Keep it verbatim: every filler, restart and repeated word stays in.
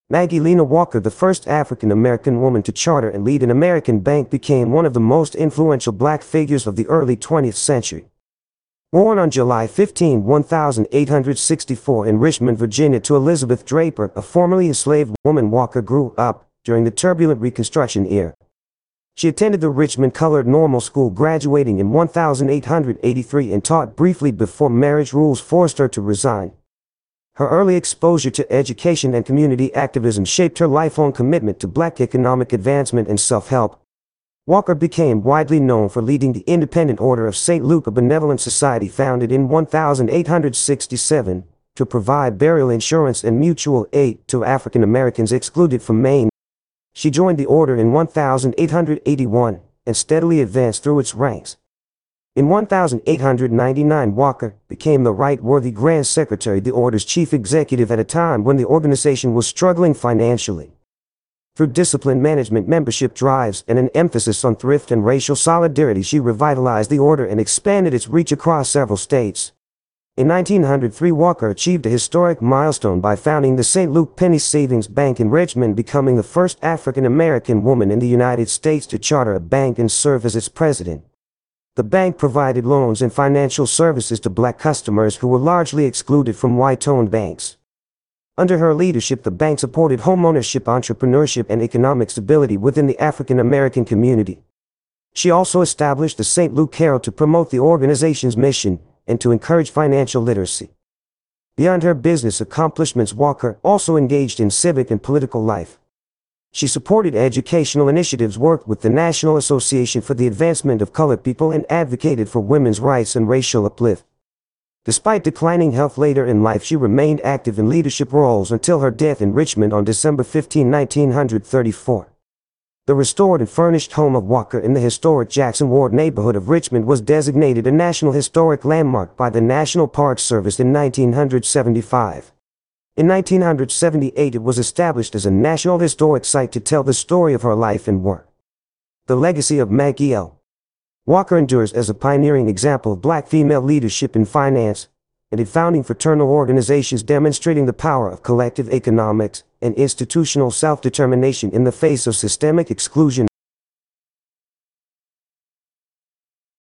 Maggie Lena Walker, the first African-American woman to charter and lead an American bank, became one of the most influential black figures of the early twentieth century. Born on July fifteenth, eighteen sixty-four in Richmond, Virginia, to Elizabeth Draper, a formerly enslaved woman, Walker grew up during the turbulent Reconstruction era. She attended the Richmond Colored Normal School, graduating in eighteen eighty-three, and taught briefly before marriage rules forced her to resign. Her early exposure to education and community activism shaped her lifelong commitment to black economic advancement and self-help. Walker became widely known for leading the Independent Order of Saint Luke, a benevolent society founded in eighteen sixty-seven to provide burial insurance and mutual aid to African Americans excluded from Maine. She joined the order in eighteen eighty-one and steadily advanced through its ranks. In eighteen ninety-nine, Walker became the Right Worthy Grand Secretary, the order's chief executive, at a time when the organization was struggling financially. Through disciplined management, membership drives, and an emphasis on thrift and racial solidarity, she revitalized the order and expanded its reach across several states. In nineteen oh three, Walker achieved a historic milestone by founding the Saint Luke Penny Savings Bank in Richmond, becoming the first African-American woman in the United States to charter a bank and serve as its president. The bank provided loans and financial services to black customers who were largely excluded from white-owned banks. Under her leadership, the bank supported homeownership, entrepreneurship, and economic stability within the African American community. She also established the Saint Luke Herald to promote the organization's mission and to encourage financial literacy. Beyond her business accomplishments, Walker also engaged in civic and political life. She supported educational initiatives, worked with the National Association for the Advancement of Colored People, and advocated for women's rights and racial uplift. Despite declining health later in life, she remained active in leadership roles until her death in Richmond on December fifteenth, nineteen thirty-four. The restored and furnished home of Walker in the historic Jackson Ward neighborhood of Richmond was designated a National Historic Landmark by the National Park Service in nineteen seventy-five. In nineteen seventy-eight, it was established as a National Historic Site to tell the story of her life and work. The legacy of Maggie L. Walker endures as a pioneering example of black female leadership in finance and in founding fraternal organizations, demonstrating the power of collective economics and institutional self-determination in the face of systemic exclusion